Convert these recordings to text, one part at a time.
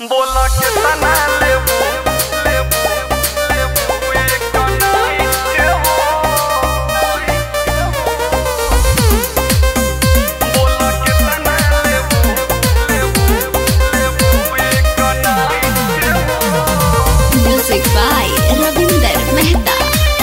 बोला के तना लेबू लेबू लेबू एक नाइट के हो बोला के तना लेबू लेबू लेबू एक नाइट के हो। Music by Ravinder Mehta.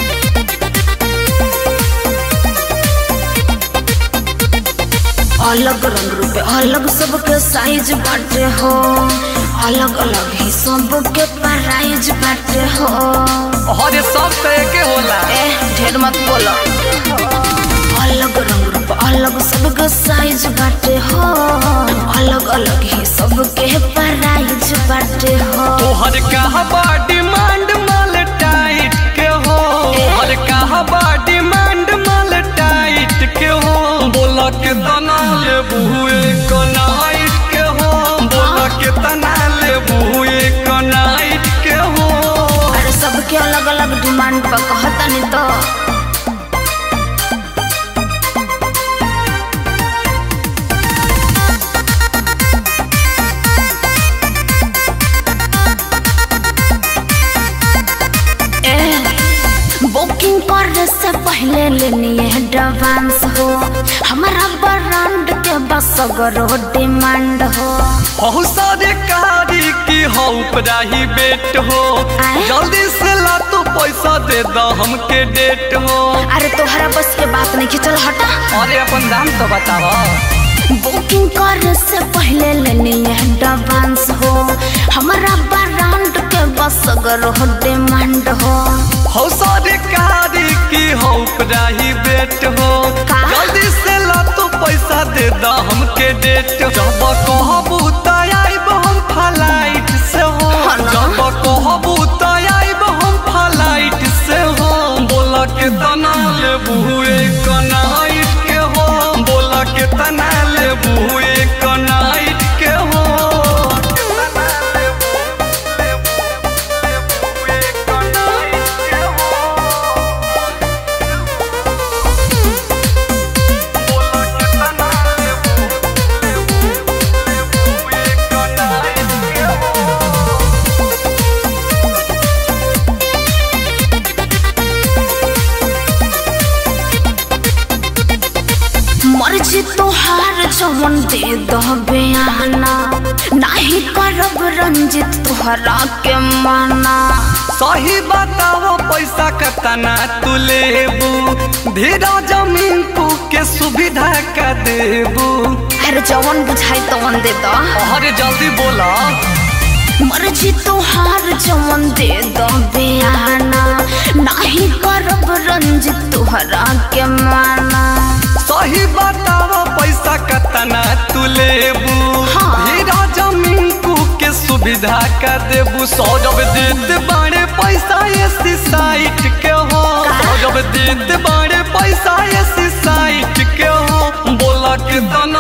अलग रंग रूप अलग सबके साइज बाटे हो, अलग अलग ही सबके प्राइज बाटे हो। अरे सब तो एके होला। ढेर मत बोलो। अलग रंग रूप अलग सबके साइज बाटे हो, अलग अलग ही सबके प्राइज बाटे हो। तोहर कहा बा डिमांड माल टाइट के हो, तोहर कहा बा डिमांड माल टाइट के हो। बोला के तना लेबू एक नाइट के हो, बोला के तना लेबू एक नाइट के हो। अरे सबके अलग अलग डिमांड पर कहता नहीं तो। बुकिंग करने से पहले लेनी है एडवांस हो, हमारा ब्रांड के बस अगर डिमांड हो। हो सारे कारी की हो प्राही बेट हो, जल्दी से ला तू पैसा दे दो हमके डेट हो। अरे तोहरा बस के बात नहीं कि चल हटा। अरे अपन दाम तो बताओ। बुकिंग करने से पहले लेनी है एडवांस हो, हमारा ब्रांड के बस अगर डिमांड हो सारे कारी की हो प्राही बेट हो, जल्दी से ला तू पैसा दे दो हमके डेट। जब कहबू त आइब हम फ्लाइट से हो, जब कहबू त आइब हम फ्लाइट से हो। बोला के तना लेबू एक नाइट के हो, बोला के तना लेबू एक नाइट के हो। मर्जी तोहार जवन दे दो बयाना, नहीं करब रंजित तोहरा के माना। सही बताओ पैसा कतना तू लेबू, धीरा जमीन को के सुविधा का देबू। अरे जवन बुझाई तवन दे दो। अरे जल्दी बोला। मर्जी तोहार जवन दे दो बयाना, नहीं करब रंजित तोहरा के माना। सही बताओ पैसा कतना तू लेबू, धीरा जमीन को के सुविधा का देबू। सौ जब देते बाड़े पैसा ऐसी साइट के हो, सौ जब देते बाड़े पैसा ऐसी साइट के हो। बोला के तना